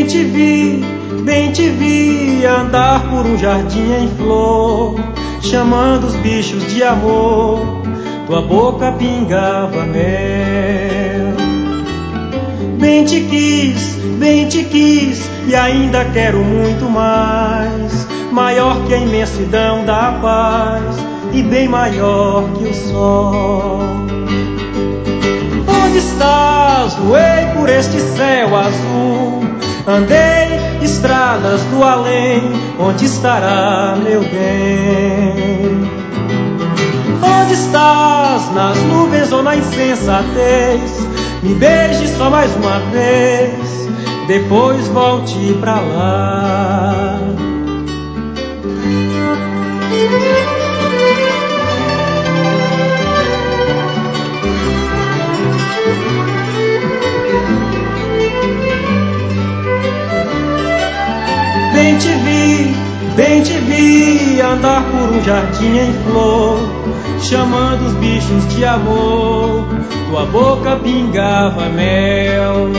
bem te vi andar por um jardim em flor, chamando os bichos de amor, tua boca pingava mel. Bem te quis e ainda quero muito mais, maior que a imensidão da paz e bem maior que o sol. Onde estás? Voei por este céu azul, andei estradas do além, onde estará meu bem? Onde estás? Nas nuvens ou na insensatez? Me beije só mais uma vez, depois volte pra lá. Bem te vi andar por um jardim em flor, chamando os bichos de amor, tua boca pingava mel.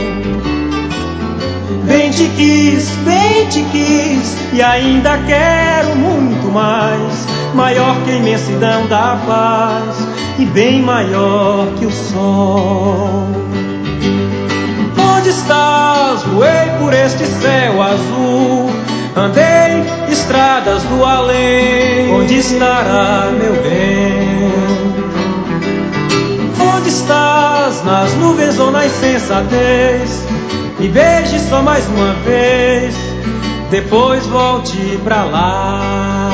Bem te quis e ainda quero muito mais, maior que a imensidão da paz e bem maior que o sol. Onde estás? Voei por este céu azul, andei estradas do além, onde estará meu bem? Onde estás? Nas nuvens ou na insensatez? Me beije só mais uma vez, depois volte pra lá.